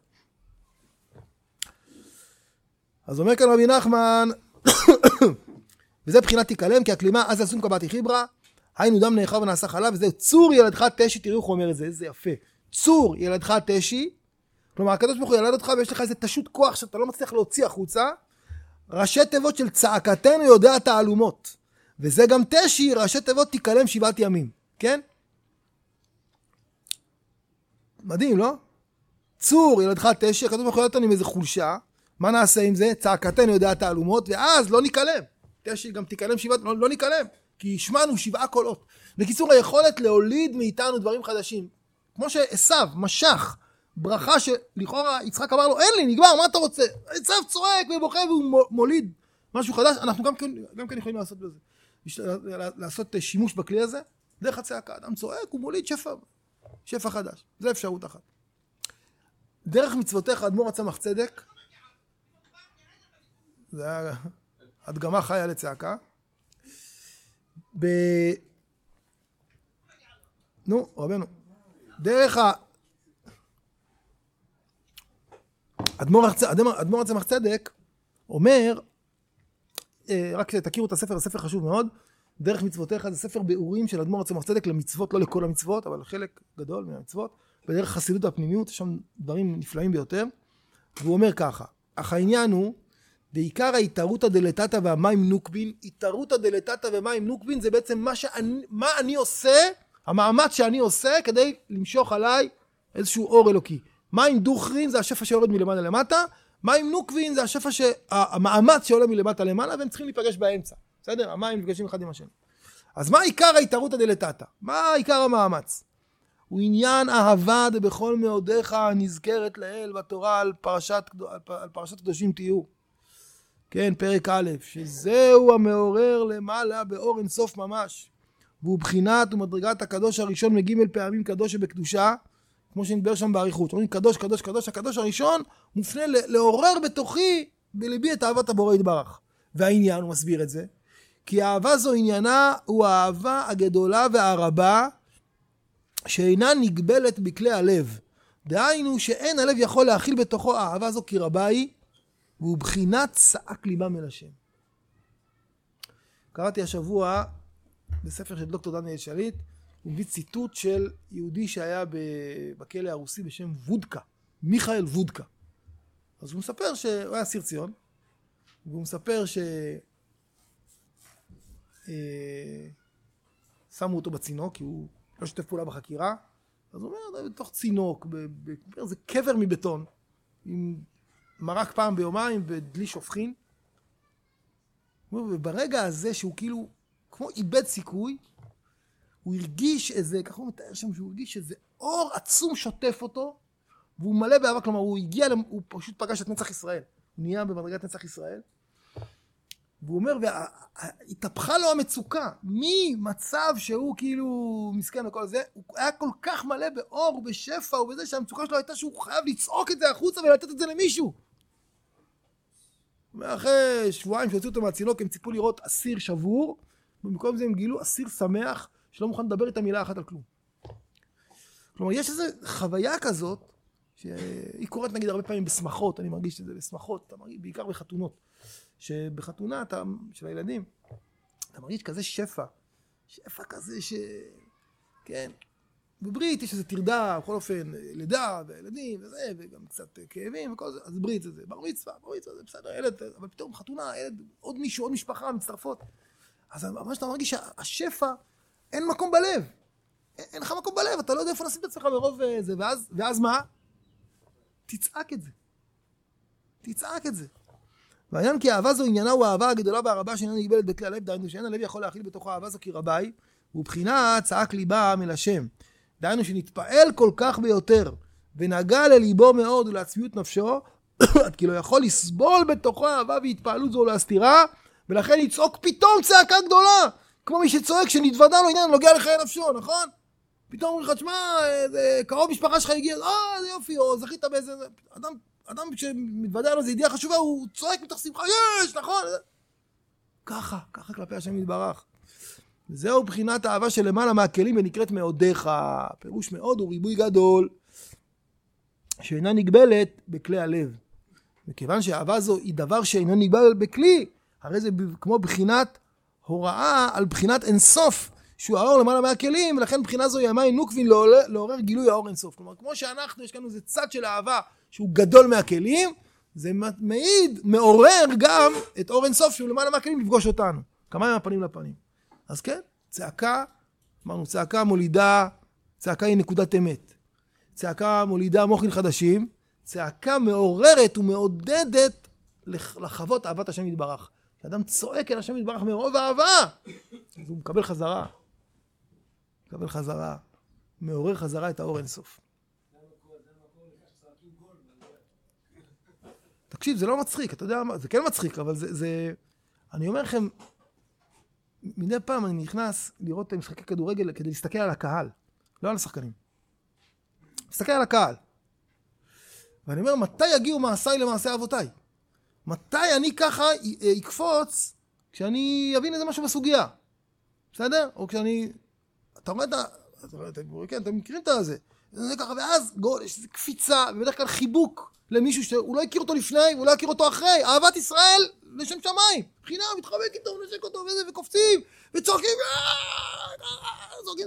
אז אומר כאן רבי נחמן, וזה בחינת תיקלם, כי הכלימה, אז אסום קבעתי חיברה, היינו דם נאחר ונעשה חלב, וזה צור ילדך תשי, תראו איך הוא אומר את זה, איזה יפה. צור ילדך תשי, כלומר, הקדוש ברוך הוא ילד אותך, ויש לך איזה תשות כוח שאתה לא מצליח להוציא החוצה, ראשי תיבות של צעקתנו יודע תעלומות, וזה גם תשי, ראשי תיבות תיקלם שבעת ימים, כן? מדהים, לא? צור ילדך תשי, הקדוש ברוך הוא ילד אותנו עם איזה חולשה, מה נעשה עם זה? צעקתנו יודע תעלומות, ואז לא ניקלם. תשי גם תיקלם שבעת, לא, לא ניקלם, כי השמענו שבעה קולות. בקיצור, היכולת להוליד מאיתנו דברים חדשים, כמו שעשיו משך ברכה שלכאורה יצחק אמר לו, אין לי, נגמר, מה אתה רוצה? עשו צועק ובוכה והוא מוליד משהו חדש. אנחנו גם כן, גם כן יכולים לעשות בזה. לעשות שימוש בכלי הזה, דרך הצעקה. אדם צועק, הוא מוליד שפע, שפע חדש. זה אפשרות אחת. דרך מצוותיך, אדמו"ר הצמח צדק, זה היה הדגמה חיה לצעקה. ב... נו, רבנו, דרך ה... אדמו"ר הצמח צדק אומר, רק תכירו את הספר, הספר חשוב מאוד, דרך מצוותיך זה ספר ביאורים של אדמו"ר הצמח צדק למצוות, לא לכל המצוות, אבל חלק גדול מהמצוות, בדרך חסידות הפנימיות, יש שם דברים נפלאים ביותר, והוא אומר ככה, אך העניין הוא, בעיקר ההתערותא דלתתא והמים נוקבין, התערותא דלתתא ומים נוקבין זה בעצם מה, שאני, מה אני עושה, המאמץ שאני עושה כדי למשוך עליי איזשהו אור אלוקי. מים דוכרין זה השפע שיורד מלמעלה למטה, מים נוקבין זה השפע, ש... המאמץ שעולה מלמטה למעלה, והם צריכים להיפגש באמצע. בסדר? המים נפגשים אחד עם השני. אז מה עיקר ההתערותא דלתתא? מה עיקר המאמץ? הוא עניין אהבה דבכל מאודיך הנזכרת לאל בתורה על פרשת, על פרשת קדושים תהיו. כן, פרק א', שזהו המעורר למעלה באור אינסוף ממש. והוא בחינת ומדרגת הקדוש הראשון מגימל פעמים קדוש שבקדושה, כמו שנדבר שם בעריכות. אומרים קדוש, קדוש, קדוש, הקדוש הראשון מופנה לעורר בתוכי, בלבי את אהבת הבורא יתברך. והעניין, הוא מסביר את זה, כי האהבה זו עניינה הוא האהבה הגדולה והרבה, שאינה נגבלת בכלי הלב. דהיינו שאין הלב יכול להכיל בתוכו האהבה זו כי רבה היא, והוא בחינת צעק ליבם אל השם. קראתי השבוע בספר של דוקטור דניאל שליט, הוא מביא ציטוט של יהודי שהיה בכלא הרוסי בשם וודקה, מיכאל וודקה. אז הוא מספר שהוא היה אסיר ציון, והוא מספר ש... שמו אותו בצינוק, כי הוא לא שותף פעולה בחקירה. אז הוא אומר, בתוך צינוק, זה קבר מבטון, עם מרק פעם ביומיים ודלי שופכין. וברגע הזה שהוא כאילו, כמו איבד סיכוי, הוא הרגיש איזה, ככה הוא מתאר שם, שהוא הרגיש איזה אור עצום שוטף אותו, והוא מלא באהבה, כלומר, הוא הגיע, הוא פשוט פגש את נצח ישראל. הוא נהיה במדרגת נצח ישראל. והוא אומר, והתהפכה לו המצוקה, ממצב שהוא כאילו מסכן וכל זה, הוא היה כל כך מלא באור ובשפע, ובזה שהמצוקה שלו הייתה שהוא חייב לצעוק את זה החוצה ולתת את זה למישהו. ואחרי שבועיים שהוציאו אותו מהצינוק, הם ציפו לראות אסיר שבור, ובמקום זה הם גילו אסיר שמח, שלא מוכן לדבר איתה מילה אחת על כלום. כלומר, יש איזו חוויה כזאת, שהיא קורית נגיד הרבה פעמים בשמחות, אני מרגיש את זה בשמחות, אתה מרגיש, בעיקר בחתונות. שבחתונה אתה, של הילדים, אתה מרגיש כזה שפע, שפע כזה ש... כן, בברית יש איזה תרדה, בכל אופן, לידה וילדים וזה, וגם קצת כאבים וכל זה, אז ברית זה זה, בר מצווה, בר מצווה זה בסדר, ילד, אבל פתאום חתונה, ילד, עוד מישהו, עוד משפחה מצטרפות. אז ממש אתה מרגיש שהשפע, אין מקום בלב, אין, אין לך מקום בלב, אתה לא יודע איפה נשים את עצמך מרוב זה, ואז, ואז מה? תצעק את זה. תצעק את זה. והעניין כי האהבה זו עניינה הוא האהבה הגדולה והרבה שאינה נגבלת בכלי הלב, דהיינו שאין הלב יכול להכיל בתוך האהבה זו כי רבה היא, ובחינה צעק ליבה אל השם. דהיינו שנתפעל כל כך ביותר, ונגע לליבו מאוד ולעצמיות נפשו, עד כי לא יכול לסבול בתוכו אהבה והתפעלות זו להסתירה, ולכן יצעוק פתאום צעקה גדולה, כמו מי שצועק שנתוודע לו עניין נוגע לחיי נפשו, נכון? פתאום אומרים לך, תשמע, קרוב משפחה שלך הגיע, אה, זה יופי, או זכית באיזה... אדם, אדם שמתוודע לו זה ידיעה חשובה, הוא צועק מתוך שמחה, יש, נכון? ככה, ככה כלפי השם יתברך. וזהו בחינת האהבה שלמעלה מהכלים ונקראת מאודיך. פירוש מאוד הוא ריבוי גדול, שאינה נגבלת בכלי הלב. וכיוון שהאהבה זו היא דבר שאינה נגבל בכלי, הרי זה כמו בחינת הוראה על בחינת אינסוף, שהוא האור למעלה מהכלים, ולכן בחינה זו היא המים נוקבין לעורר גילוי האור אינסוף. כלומר, כמו שאנחנו, יש לנו איזה צד של אהבה שהוא גדול מהכלים, זה מעיד, מעורר גם את אור אינסוף שהוא למעלה מהכלים לפגוש אותנו. כמה ימים הפנים לפנים. אז כן, צעקה, אמרנו, צעקה מולידה, צעקה היא נקודת אמת. צעקה מולידה מוחין חדשים, צעקה מעוררת ומעודדת לחוות אהבת השם יתברך. כשאדם צועק אל השם יתברך מרוב אהבה, אז הוא מקבל חזרה. מקבל חזרה. מעורר חזרה את האור אינסוף. תקשיב, זה לא מצחיק, אתה יודע מה, זה כן מצחיק, אבל זה, זה... אני אומר לכם, מדי פעם אני נכנס לראות משחקי כדורגל כדי להסתכל על הקהל, לא על השחקנים. להסתכל על הקהל. ואני אומר, מתי יגיעו מעשיי למעשי אבותיי? מתי אני ככה אקפוץ כשאני אבין איזה משהו בסוגיה? בסדר? או כשאני... אתה רואה את ה... כן, אתם מכירים את הזה. זה ככה, ואז גול, יש איזו קפיצה, ובדרך כלל חיבוק למישהו שהוא לא הכיר אותו לפני, והוא לא הכיר אותו אחרי. אהבת ישראל לשם שמיים. בחינה, מתחבק איתו, נשק אותו וזה, וקופצים, וצורקים, זורקים.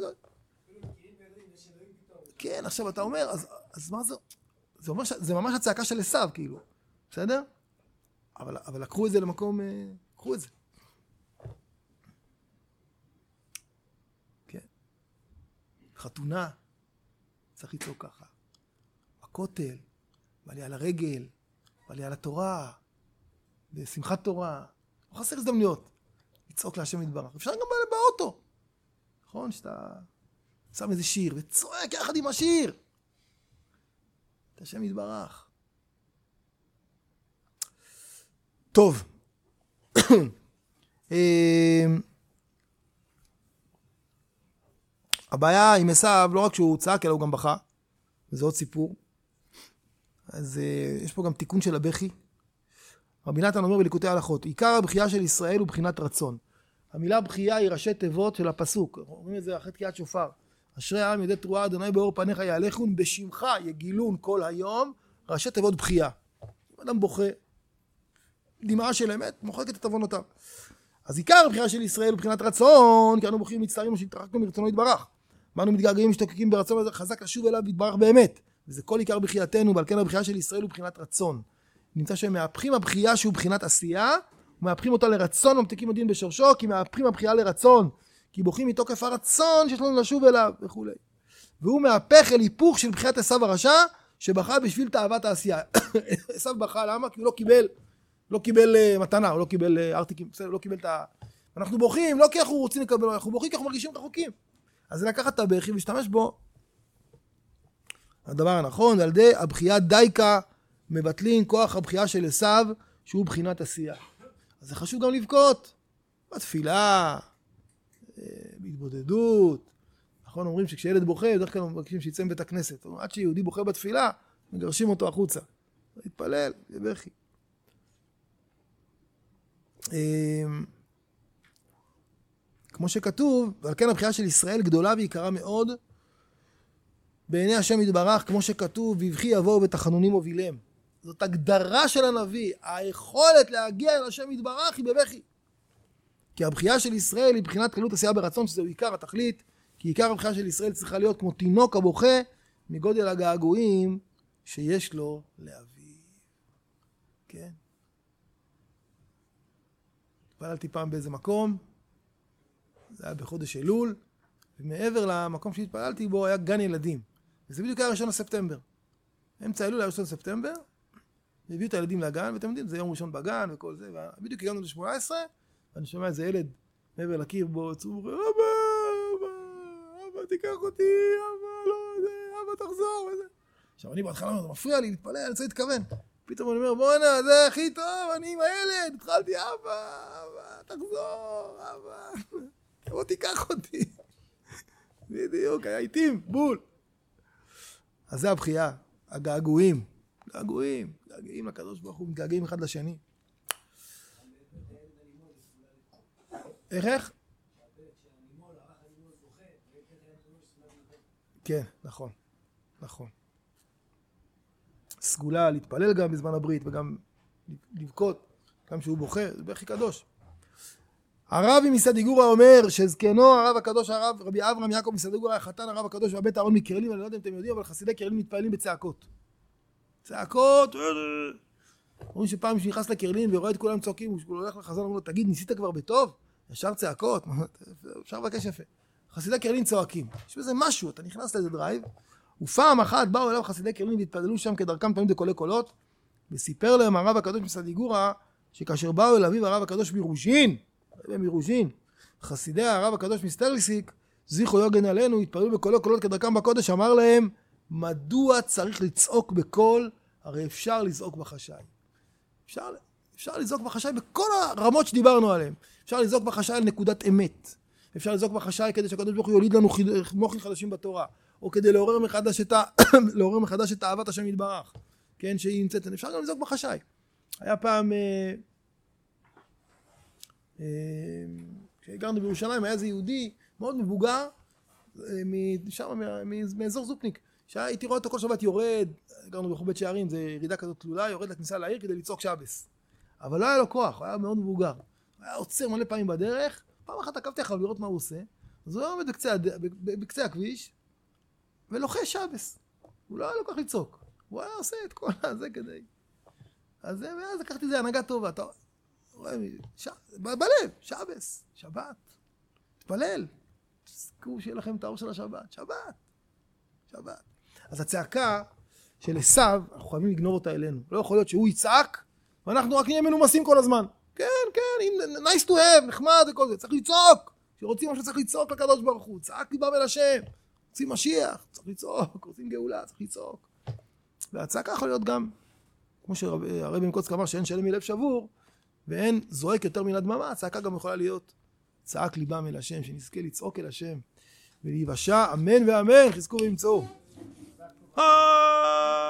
כן, עכשיו אתה אומר, אז מה זה? זה אומר, זה ממש הצעקה של עשיו, כאילו. בסדר? אבל, אבל לקחו את זה למקום, קחו את זה. כן. חתונה, צריך לצעוק ככה. הכותל, בא לי על הרגל, בא לי על התורה, בשמחת תורה. לא חסר הזדמנויות. לצעוק להשם יתברך. אפשר גם באוטו. נכון? שאתה שם איזה שיר, וצועק יחד עם השיר. את השם יתברך. טוב. הבעיה עם עשיו, לא רק שהוא צעק, אלא הוא גם בכה. וזה עוד סיפור. אז יש פה גם תיקון של הבכי. רבי נתן אומר בליקוטי הלכות, עיקר הבכייה של ישראל הוא בחינת רצון. המילה בכייה היא ראשי תיבות של הפסוק. אומרים את זה אחרי תקיעת שופר. אשרי העם ידי תרועה אדוני באור פניך יהלכון, בשמך יגילון כל היום, ראשי תיבות בכייה. אם אדם בוכה, דמעה של אמת, מוחקת את עוונותיו. אז עיקר הבכייה של ישראל הוא בחינת רצון, כי אנו בוכים מצטערים או שהתרחקנו מרצונו יתברך. אנו מתגעגעים משתוקקים ברצון הזה, חזק לשוב אליו יתברך באמת. וזה כל עיקר בכייתנו, ועל כן הבכייה של ישראל הוא בחינת רצון. נמצא שהם מהפכים הבכייה שהוא בחינת עשייה, ומהפכים אותה לרצון, ממתיקים הדין בשורשו, כי מהפכים הבכייה לרצון, כי בוכים מתוקף הרצון שיש לנו לשוב אליו, וכו'. והוא מהפך אל היפוך של בחיית עשיו הרשע, שבכה בשביל תאוות העשייה. עשיו בכה, למה? כי הוא לא קיבל, לא קיבל מתנה, הוא לא קיבל ארטיקים, בסדר, לא קיבל את ה... אנחנו בוכים, לא כי אנחנו רוצים לקבל, אנחנו בוכים כי אנחנו מרגישים רחוקים. אז לקחת את הבכי ולהשתמש בו. הדבר הנכון, על ידי הבכייה דייקה, מבטלים כוח הבכייה של עשיו, שהוא בחינת עשייה. אז זה חשוב גם לבכות. בתפילה, בהתבודדות. נכון, אומרים שכשילד בוכה, בדרך כלל מבקשים שיצא מבית הכנסת. עד שיהודי בוכה בתפילה, מגרשים אותו החוצה. להתפלל, זה בכי. כמו שכתוב, ועל כן הבכייה של ישראל גדולה ויקרה מאוד, בעיני השם יתברך, כמו שכתוב, ויבכי יבואו בתחנונים מובילם. זאת הגדרה של הנביא, היכולת להגיע אל השם יתברך היא בבכי. כי הבכייה של ישראל היא בחינת קלות עשייה ברצון, שזהו עיקר התכלית, כי עיקר הבכייה של ישראל צריכה להיות כמו תינוק הבוכה, מגודל הגעגועים שיש לו לאביו. כן? התפללתי פעם באיזה מקום, זה היה בחודש אלול, ומעבר למקום שהתפללתי בו היה גן ילדים. וזה בדיוק היה ראשון לספטמבר. אמצע אלול היה ראשון לספטמבר, והביאו את הילדים לגן, ואתם יודעים, זה יום ראשון בגן וכל זה, ובדיוק הגענו ל-שמונה עשרה, ואני שומע איזה ילד מעבר לקיר בו, צור, אבא, אבא, אבא, תיקח אותי, אבא, לא, זה, אבא, תחזור, וזה. עכשיו, אני בהתחלה, זה מפריע לי, להתפלל, אני רוצה להתכוון. פתאום אני אומר, בוא'נה, זה הכי טוב, אני עם הילד, התחלתי, אבא, אבא, תחזור, אבא, בוא תיקח אותי. בדיוק, היה איתים, בול. אז זה הבכייה, הגעגועים, געגועים, געגעים לקדוש ברוך הוא, מתגעגעים אחד לשני. איך איך? כן, נכון, נכון. סגולה להתפלל גם בזמן הברית וגם לבכות, גם שהוא בוכה, זה בכי קדוש. הרבי מסדיגורה אומר שזקנו הרב הקדוש הרב רבי אברהם יעקב מסדיגורה החתן הרב הקדוש והבית אהרון מקרלים, אני לא יודע אם אתם יודעים, אבל חסידי קרלים מתפעלים בצעקות. צעקות, אומרים שפעם שנכנס לקרלין ורואה את כולם צועקים, הוא הולך לחזון, אומר לו, תגיד, ניסית כבר בטוב? ישר צעקות, אפשר לבקש יפה. חסידי קרלין צועקים, יש בזה משהו, אתה נכנס לאיזה דרייב, ופעם אחת באו אליו חסידי קרלין והתפללו שם כדרכם תמיד בקולי קולות, וסיפר להם הרב הקדוש מסדיגורה, שכאשר באו אל אביו הרב הקדוש מירושין, מירושין, חסידי הרב הקדוש מסטרליסיק, זיכו יוגן עלינו, התפללו בקולי קולות כדרכם בקודש, אמר להם, מדוע צריך לצעוק בקול, הרי אפשר לצעוק בחשאי. אפשר, אפשר לזעוק בחשאי בכל הרמות שדיברנו עליהן. אפשר לזעוק בחשאי על נקודת אמת. אפשר לזעוק בחשאי כדי שהקדוש ברוך הוא יוליד לנו מוחים חדשים בתורה. או כדי לעורר מחדש את, ה... לעורר מחדש את אהבת השם יתברך. כן, שהיא נמצאת. אפשר גם לזעוק בחשאי. היה פעם, אה, אה, כשגרנו בירושלים, היה איזה יהודי מאוד מבוגר, משם, מאזור זופניק. שהייתי רואה אותו כל שבת יורד, גרנו ברחוב בית שערים, זה ירידה כזאת תלולה, יורד לכניסה לעיר כדי לצעוק שבס. אבל לא היה לו כוח, הוא היה מאוד מבוגר. הוא היה עוצר מלא פעמים בדרך, פעם אחת עקבתי אחריו לראות מה הוא עושה, אז הוא היה עומד בקצה, בקצה הכביש, ולוחש שבס. הוא לא היה לו כוח לצעוק. הוא היה עושה את כל הזה כדי. אז מאז לקחתי את זה הנהגה טובה. אתה רואה, ש... בלב, שבס, שבת. תפלל. תזכו שיהיה לכם את האור של השבת. שבת. שבת. אז הצעקה של עשיו, אנחנו חייבים לגנוב אותה אלינו. לא יכול להיות שהוא יצעק, ואנחנו רק נהיה מנומסים כל הזמן. כן, כן, nice to have, נחמד וכל זה. צריך לצעוק. כשרוצים משהו צריך לצעוק לקדוש ברוך הוא. צעק ליבם אל השם. רוצים משיח, צריך לצעוק. רוצים גאולה, צריך לצעוק. והצעקה יכול להיות גם, כמו שהרבי מקוצק אמר, שאין שלם מלב שבור, ואין זועק יותר מן הדממה, הצעקה גם יכולה להיות צעק ליבם אל השם, שנזכה לצעוק אל השם, ולהיוושע, אמן ואמן, חזקו וימצאו.